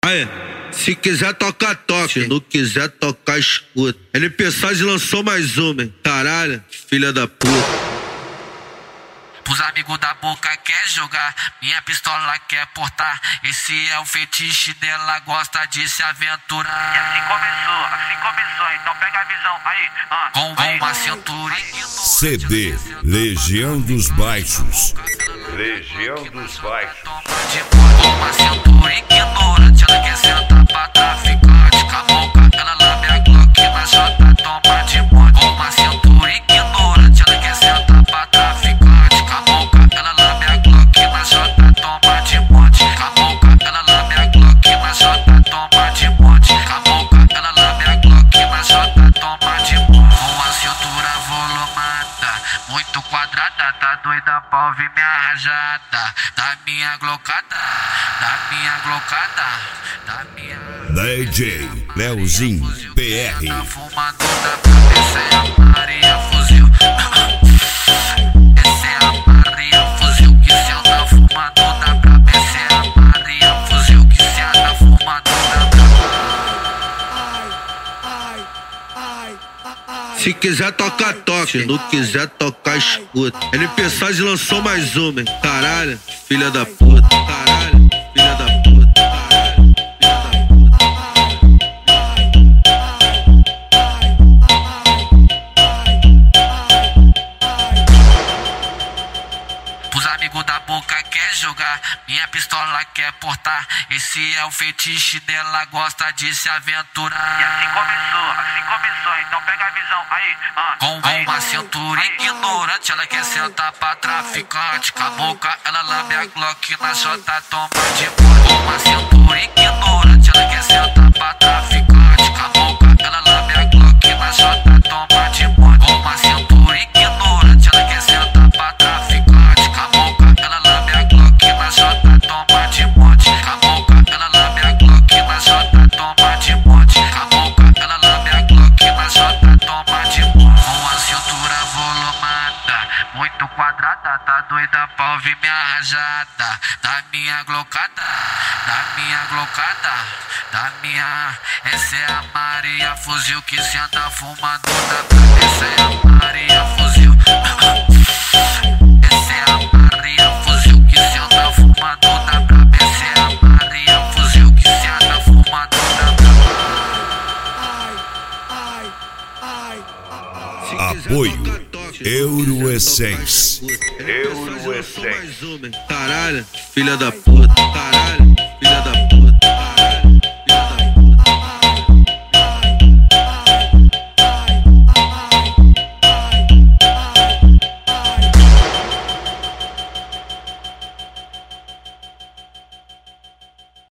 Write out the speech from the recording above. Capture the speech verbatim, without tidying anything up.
Aí, se quiser tocar, toca. Se não quiser tocar, escuta. L P Saz lançou mais uma, hein? Caralho, filha da puta. Os amigos da boca quer jogar, minha pistola quer portar. Esse é o fetiche dela, gosta de se aventurar. E assim começou, assim começou, então pega a visão aí. Ah, com aí. uma cintura. C D Legião dos Baixos. Legião dos Baixos. Com uma cintura ignorante, ela quer sentar pra traficante. Com a boca, ela lambe a Glock na jota, toma de monte. Com uma cintura ignorante, ela quer sentar pra traficante. Com a boca, ela lambe a Glock na jota, toma de monte. Com a boca, ela lambe a Glock na jota, toma de monte. Com a boca, ela lambe a Glock na jota, toma de monte. Com a cintura volumada, muito quadrada, tá doida pra ouvir minha rajada. Da minha glocada, da minha glocada, da minha... D J Leozinho P R. Tá fumando da cabeça, é a Maria Fuzil. Essa é a Maria Fuzil que senta fumando da braba. Essa é a Maria Fuzil que senta fumando da braba. Se quiser tocar, toca. Se não quiser tocar, escuta. L P Saz lançou mais uma, hein? Caralho, filha da puta. Caralho, filha da puta. Caralho, filha da puta. Os amigos da boca quer jogar, minha pistola quer portar. Esse é o fetiche dela, gosta de se aventurar. E assim começou, assim começou, então pega a visão aí. Ah, com aí. uma cintura ignorante, ela quer sentar pra traficante. Com a boca, ela lambe a Glock na jota, toma de monte. Com uma cintura ignorante, ela quer sentar pra traficante. Com a boca, ela lambe a Glock na jota, toma de monte. Com uma cintura ignorante, ela quer sentar pra traficante. Com a boca, ela lambe a Glock na jota, toma de monte. Com a boca, ela lambe a Glock na jota, toma de monte. Com a boca, ela lambe a Glock na jota, toma de monte. Com a cintura volumada, muito quadrada, tá doida pra ouvir minha rajada. Da minha glocada, da minha glocada, da minha... Essa é a Maria Fuzil que senta fumando da braba. Essa é a Maria Fuzil. Essa é a Maria Fuzil que senta fumando da braba. Essa é a Maria Fuzil que senta fumando da braba. Apoio Euroessence. Euroessence. Caralho, filha da puta.